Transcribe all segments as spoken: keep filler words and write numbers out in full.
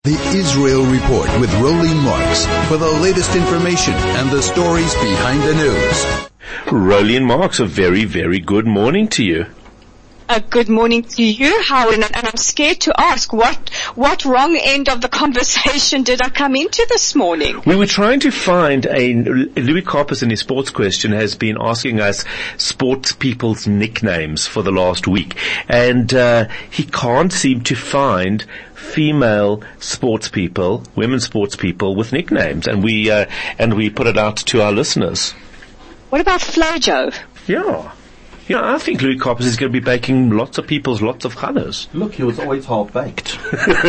The Israel Report with Rolene Marks for the latest information and the stories behind the news. Rolene Marks, a very, very good morning to you. Uh, good morning to you, Howard, and, and I'm scared to ask, what what wrong end of the conversation did I come into this morning? We were trying to find a, Louis Karpus in his sports question has been asking us sports people's nicknames for the last week, and uh, he can't seem to find female sports people, women sports people with nicknames, and we uh, and we put it out to our listeners. What about Flojo? Yeah. You know, I think Louis Karpus is going to be baking lots of people's lots of challahs. Look, he was always half-baked.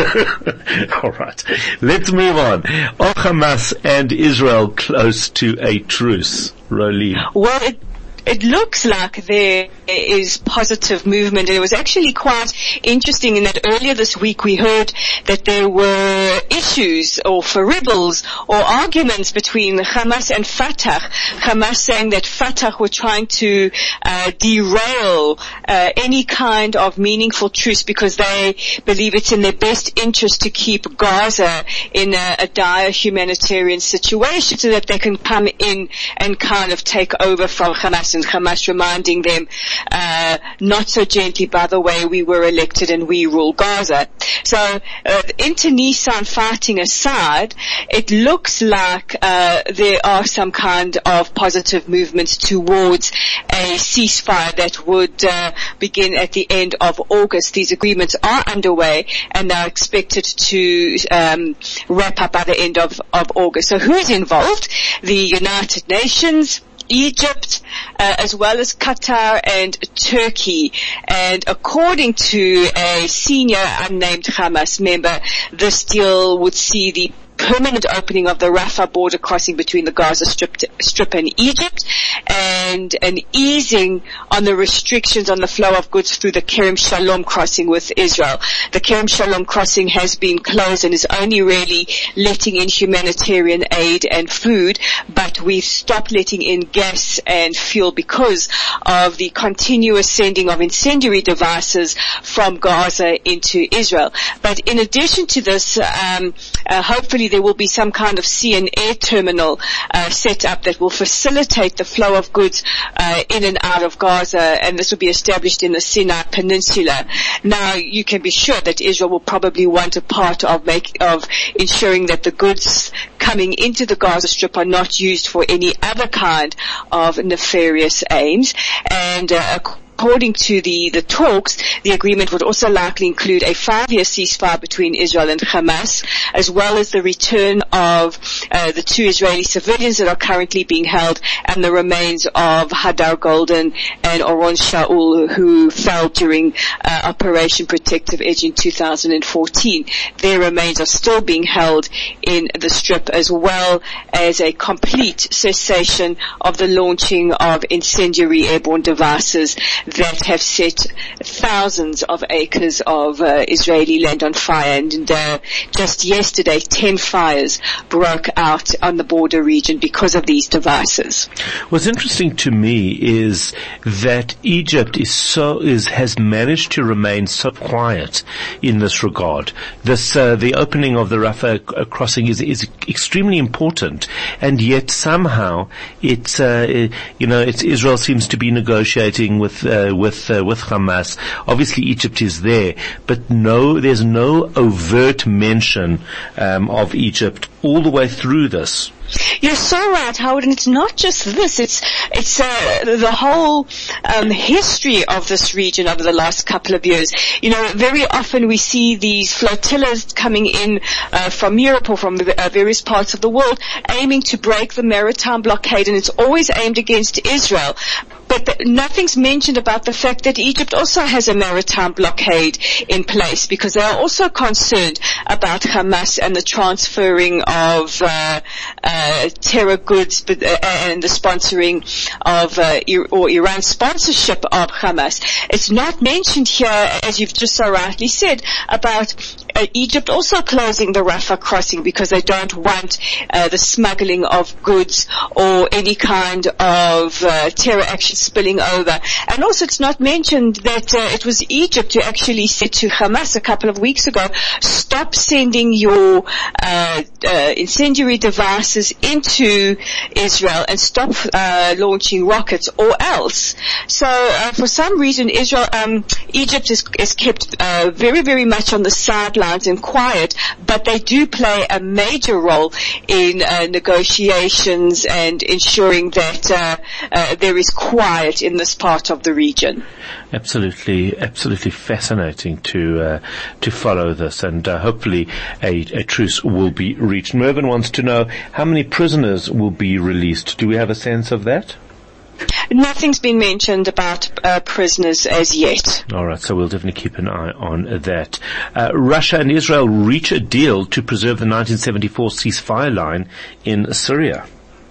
All right. Let's move on. Are Hamas and Israel close to a truce? Rolene. Well, it It looks like there is positive movement. It was actually quite interesting in that earlier this week we heard that there were issues or faribbles or arguments between Hamas and Fatah. Hamas saying that Fatah were trying to uh, derail uh, any kind of meaningful truce because they believe it's in their best interest to keep Gaza in a, a dire humanitarian situation so that they can come in and kind of take over from Hamas. And Hamas reminding them, uh, not so gently, by the way, we were elected and we rule Gaza. So, uh, inter-Nissan fighting aside, it looks like, uh, there are some kind of positive movements towards a ceasefire that would, uh, begin at the end of August. These agreements are underway and are expected to, um, wrap up by the end of, of August. So who's involved? The United Nations, Egypt, uh, as well as Qatar and Turkey. And according to a senior unnamed Hamas member, this deal would see the permanent opening of the Rafah border crossing between the Gaza Strip, Strip and Egypt, and an easing on the restrictions on the flow of goods through the Kerem Shalom crossing with Israel. The Kerem Shalom crossing has been closed and is only really letting in humanitarian aid and food, but we've stopped letting in gas and fuel because of the continuous sending of incendiary devices from Gaza into Israel. But in addition to this, um, uh, hopefully there will be some kind of sea and air terminal uh, set up that will facilitate the flow of goods uh, in and out of Gaza, and this will be established in the Sinai Peninsula. Now, you can be sure that Israel will probably want a part of make, of ensuring that the goods coming into the Gaza Strip are not used for any other kind of nefarious aims. And uh, according to the, the talks, the agreement would also likely include a five-year ceasefire between Israel and Hamas, as well as the return of uh, the two Israeli civilians that are currently being held and the remains of Hadar Golden and Oron Shaul, who fell during uh, Operation Protective Edge in two thousand fourteen. Their remains are still being held in the Strip, as well as a complete cessation of the launching of incendiary airborne devices that have set thousands of acres of uh, Israeli land on fire. And uh, just yesterday, ten fires broke out on the border region because of these devices. What's interesting to me is that Egypt is so is has managed to remain so quiet in this regard. This uh, the opening of the Rafah crossing is is extremely important, and yet somehow it's uh, you know it's Israel seems to be negotiating with. Uh, with uh, with Hamas. Obviously Egypt is there, but no, there's no overt mention um, of Egypt all the way through this. You're so right, Howard, and it's not just this, it's, it's, uh, the whole, um, history of this region over the last couple of years. You know, very often we see these flotillas coming in, uh, from Europe or from the, uh, various parts of the world aiming to break the maritime blockade, and it's always aimed against Israel. But the, nothing's mentioned about the fact that Egypt also has a maritime blockade in place because they are also concerned about Hamas and the transferring of, uh, uh, Uh, terror goods but, uh, and the sponsoring of uh, or Iran's sponsorship of Hamas. It's not mentioned here, as you've just so rightly said, about uh, Egypt also closing the Rafah crossing because they don't want uh, the smuggling of goods or any kind of uh, terror action spilling over. And also it's not mentioned that uh, it was Egypt who actually said to Hamas a couple of weeks ago, stop sending your uh, uh, incendiary devices into Israel and stop uh, launching rockets or else. So uh, for some reason Israel, um, Egypt is, is kept uh, very, very much on the sidelines and quiet, but they do play a major role in uh, negotiations and ensuring that uh, uh, there is quiet in this part of the region. Absolutely, absolutely fascinating to uh, to follow this, and uh, hopefully a, a truce will be reached. Mervyn wants to know how many prisoners will be released. Do we have a sense of that? Nothing's been mentioned about uh, prisoners as yet. All right, so we'll definitely keep an eye on that. Uh, Russia and Israel reach a deal to preserve the nineteen seventy-four ceasefire line in Syria.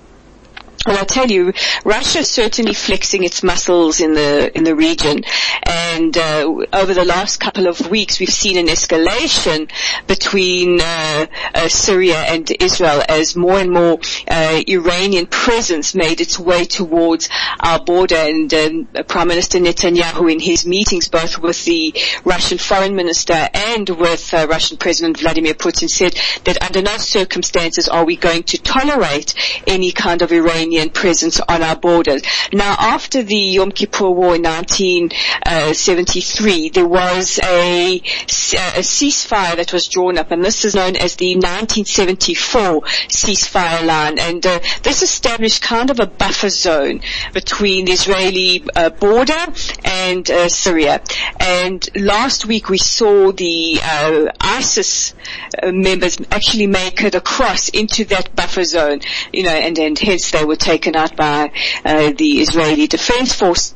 Well, I tell you, Russia is certainly flexing its muscles in the in the region, and uh, over the last couple of weeks, we've seen an escalation between uh, uh, Syria and Israel as more and more uh, Iranian presence made its way towards our border. And um, Prime Minister Netanyahu, in his meetings, both with the Russian Foreign Minister and with uh, Russian President Vladimir Putin, said that under no circumstances are we going to tolerate any kind of Iranian presence on our borders. Now, after the Yom Kippur War in nineteen seventy-three, there was a, a ceasefire that was drawn up, and this is known as the nineteen seventy-four ceasefire line. And uh, this established kind of a buffer zone between the Israeli uh, border and uh, Syria. And last week we saw the uh, ISIS uh, members actually make it across into that buffer zone, you know, and, and hence they were taken out by uh, the Israeli Defense Force.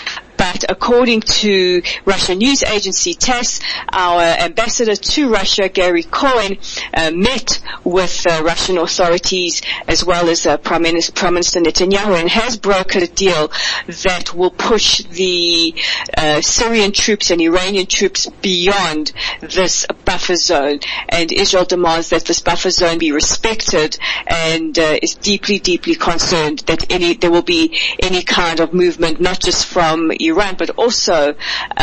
But according to Russian news agency TASS, our ambassador to Russia, Gary Cohen, uh, met with uh, Russian authorities as well as uh, Prime Minister, Prime Minister Netanyahu, and has brokered a deal that will push the uh, Syrian troops and Iranian troops beyond this buffer zone. And Israel demands that this buffer zone be respected, and uh, is deeply, deeply concerned that any there will be any kind of movement, not just from Iran, but also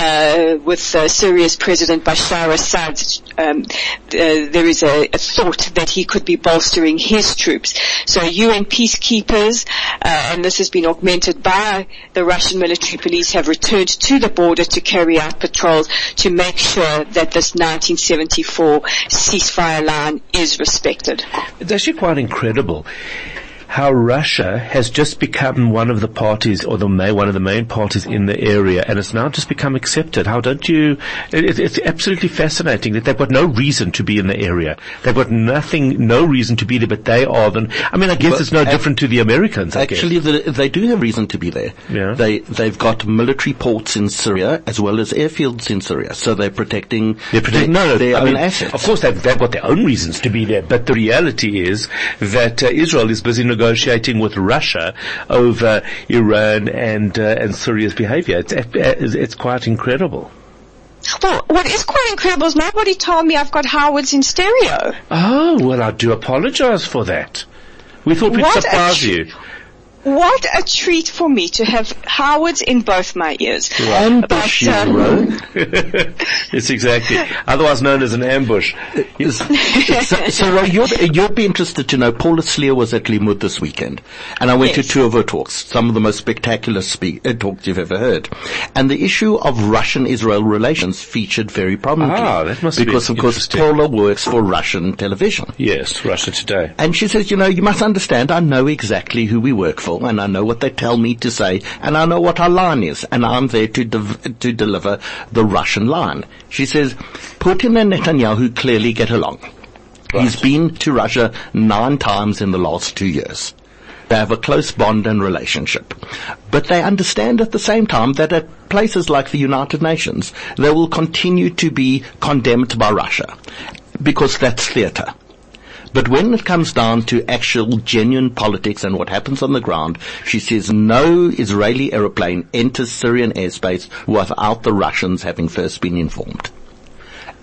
uh, with uh, Syria's President Bashar Assad. Um, uh, there is a, a thought that he could be bolstering his troops. So U N peacekeepers, uh, and this has been augmented by the Russian military police, have returned to the border to carry out patrols to make sure that this nineteen seventy-four ceasefire line is respected. It's actually quite incredible how Russia has just become one of the parties, or the main, one of the main parties in the area, and it's now just become accepted. How don't you? It, it's absolutely fascinating that they've got no reason to be in the area. They've got nothing, no reason to be there, but they are. Then I mean, I guess but it's no ac- different to the Americans. I actually, guess. The, they do have reason to be there. Yeah. They they've got military ports in Syria as well as airfields in Syria, so they're protecting. They're protecting their, no, no, their I own mean, assets. Of course, they've, they've got their own reasons to be there, but the reality is that uh, Israel is busy negotiating with Russia over Iran and uh, and Syria's behavior. It's it's quite incredible. Well, what is quite incredible is nobody told me I've got Howards in stereo. Oh, well, I do apologize for that. We thought we'd what surprise tr- you. What a treat for me to have Howards in both my ears. Ambush, but, um, Yes, exactly. Otherwise known as an ambush. Yes. so, so you'll, you'll be interested to know, Paula Slier was at Limud this weekend, and I went yes. to two of her talks, some of the most spectacular speak, uh, talks you've ever heard. And the issue of Russian-Israel relations featured very prominently. Ah, that must because, be of course, Paula works for Russian television. Yes, Russia Today. And she says, you know, you must understand, I know exactly who we work for, and I know what they tell me to say, and I know what our line is, and I'm there to de- to deliver the Russian line. She says, Putin and Netanyahu clearly get along. Right. He's been to Russia nine times in the last two years. They have a close bond and relationship. But they understand at the same time that at places like the United Nations, they will continue to be condemned by Russia, because that's theater. But when it comes down to actual genuine politics and what happens on the ground, she says no Israeli aeroplane enters Syrian airspace without the Russians having first been informed.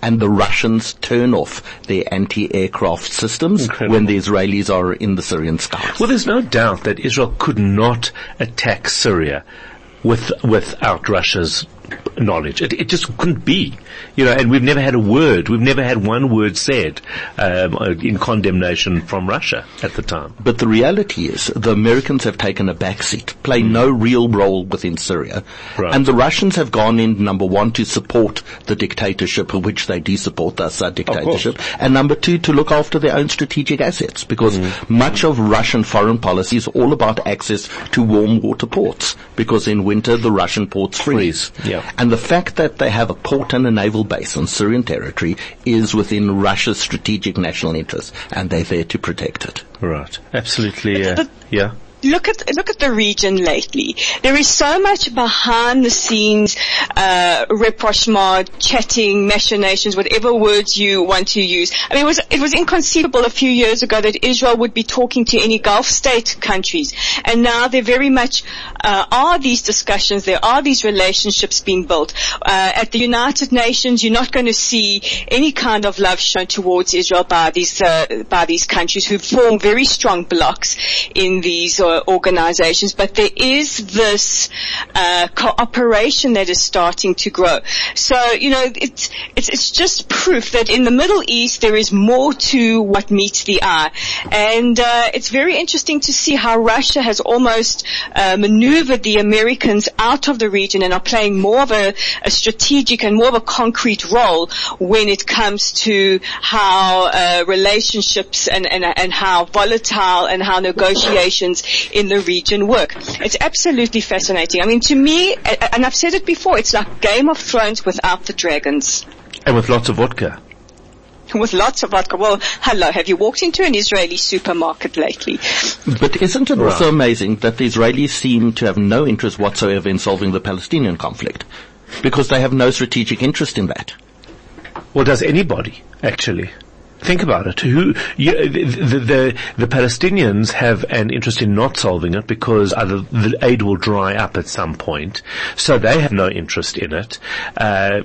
and the Russians turn off their anti-aircraft systems Incredible. when the Israelis are in the Syrian skies. Well, there's no doubt that Israel could not attack Syria with without Russia's knowledge. It, it just couldn't be, you know. And we've never had a word. We've never had one word said um, in condemnation from Russia at the time. But the reality is, the Americans have taken a backseat, play mm. no real role within Syria, right. and the Russians have gone in, number one, to support the dictatorship, which they do support, the Assad dictatorship, and number two, to look after their own strategic assets, because mm. much of Russian foreign policy is all about access to warm water ports, because in winter the Russian ports freeze. freeze. Yeah. And the fact that they have a port and a naval base on Syrian territory is within Russia's strategic national interest, and they're there to protect it. Right. Absolutely. Uh, yeah. Look at look at the region lately. There is so much behind the scenes uh, rapprochement, chatting, machinations, whatever words you want to use. I mean, it was it was inconceivable a few years ago that Israel would be talking to any Gulf state countries, and now there very much uh, are these discussions. There are these relationships being built. Uh, at the United Nations, you're not going to see any kind of love shown towards Israel by these uh, by these countries who form very strong blocks in these. Uh, organizations, but there is this uh, cooperation that is starting to grow. So, you know, it's, it's it's just proof that in the Middle East there is more to what meets the eye. And uh, it's very interesting to see how Russia has almost uh, maneuvered the Americans out of the region and are playing more of a, a strategic and more of a concrete role when it comes to how uh, relationships and, and, and how volatile and how negotiations in the region work. It's absolutely fascinating. I mean, to me, and I've said it before, it's like Game of Thrones without the dragons. And with lots of vodka. With lots of vodka. Well, hello, have you walked into an Israeli supermarket lately? But isn't it right. also amazing that the Israelis seem to have no interest whatsoever in solving the Palestinian conflict? Because they have no strategic interest in that. Well, does anybody, actually? Think about it. Who, you, the, the, the, the Palestinians have an interest in not solving it because either the aid will dry up at some point, so they have no interest in it. Uh,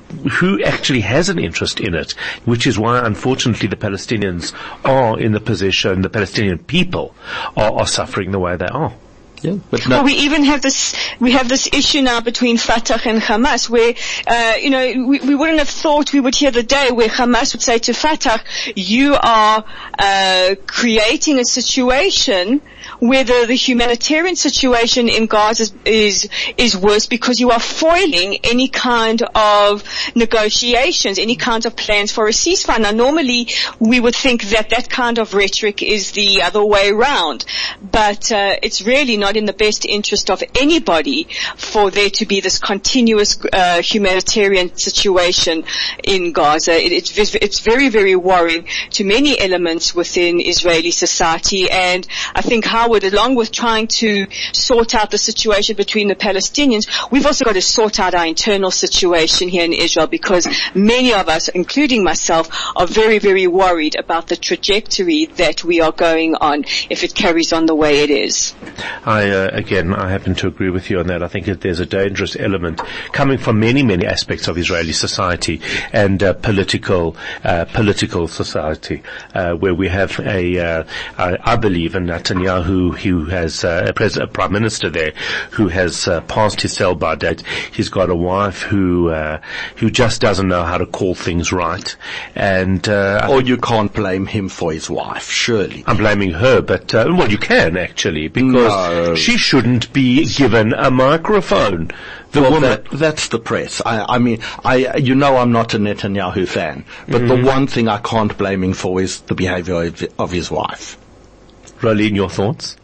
who actually has an interest in it? Which is why, unfortunately, the Palestinians are in the position, the Palestinian people are, are suffering the way they are. Yeah, but no. Well, we even have this, we have this issue now between Fatah and Hamas where, uh, you know, we, we wouldn't have thought we would hear the day where Hamas would say to Fatah, you are, uh, creating a situation where the, the humanitarian situation in Gaza is, is, is worse because you are foiling any kind of negotiations, any kind of plans for a ceasefire. Now, normally we would think that that kind of rhetoric is the other way around, but, uh, it's really not in the best interest of anybody for there to be this continuous uh, humanitarian situation in Gaza. It, it's, it's very, very worrying to many elements within Israeli society, and I think Howard, along with trying to sort out the situation between the Palestinians, we've also got to sort out our internal situation here in Israel, because many of us, including myself, are very, very worried about the trajectory that we are going on if it carries on the way it is. I, uh, again, I happen to agree with you on that. I think that there's a dangerous element coming from many, many aspects of Israeli society and uh, political, uh, political society, uh, where we have a, uh, I, I believe, a Netanyahu who has uh, a, pres- a prime minister there who has uh, passed his sell-by date. He's got a wife who, uh, who just doesn't know how to call things right, and uh, or you can't blame him for his wife, surely. I'm blaming her, but uh, well, you can actually, because no. she shouldn't be given a microphone. The well, woman. That, that's the press. I, I mean, I, you know I'm not a Netanyahu fan, but mm-hmm. the one thing I can't blame him for is the behavior of, of his wife. Rolene, your thoughts?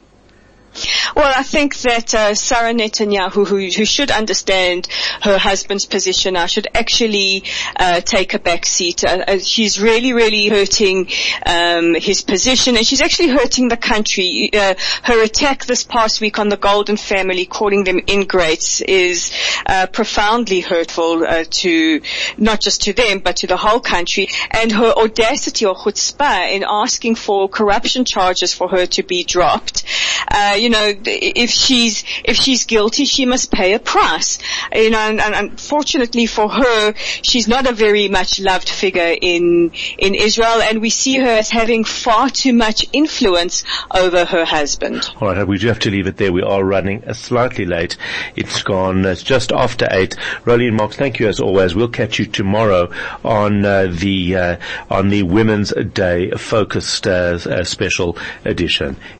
Well, I think that uh, Sarah Netanyahu, who, who should understand her husband's position now, should actually uh, take a back seat. Uh, uh, she's really, really hurting um, his position, and she's actually hurting the country. Uh, her attack this past week on the Golden family, calling them ingrates, is uh, profoundly hurtful uh, to not just to them, but to the whole country. And her audacity or chutzpah in asking for corruption charges for her to be dropped. Uh, you you know, if she's, if she's guilty, she must pay a price. You know, and, and unfortunately for her, she's not a very much loved figure in, in Israel, and we see her as having far too much influence over her husband. All right, we do have to leave it there. We are running uh, slightly late. It's gone, it's just after eight. Rolene Marks, thank you as always. We'll catch you tomorrow on uh, the uh, on the Women's Day focused uh, uh, special edition.